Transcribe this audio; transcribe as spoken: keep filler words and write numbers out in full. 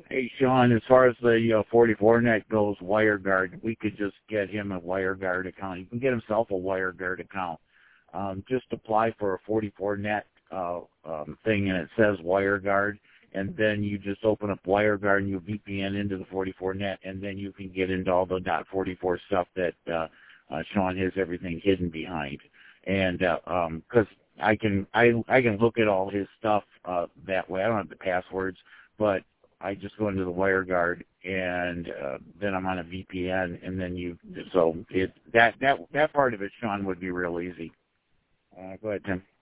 Hey, Sean, as far as the uh, forty-four net goes, WireGuard, we could just get him a WireGuard account. He can get himself a WireGuard account. Um, just apply for a forty-four net uh, um, thing, and it says WireGuard, and then you just open up WireGuard and you V P N into the forty-four net, and then you can get into all the .forty-four stuff that uh, uh, Sean has everything hidden behind. And because uh, um, I can I I can look at all his stuff uh, that way. I don't have the passwords, but I just go into the WireGuard, and uh, then I'm on a V P N, and then you. So it that that that part of it, Sean, would be real easy. Uh, go ahead, Tim.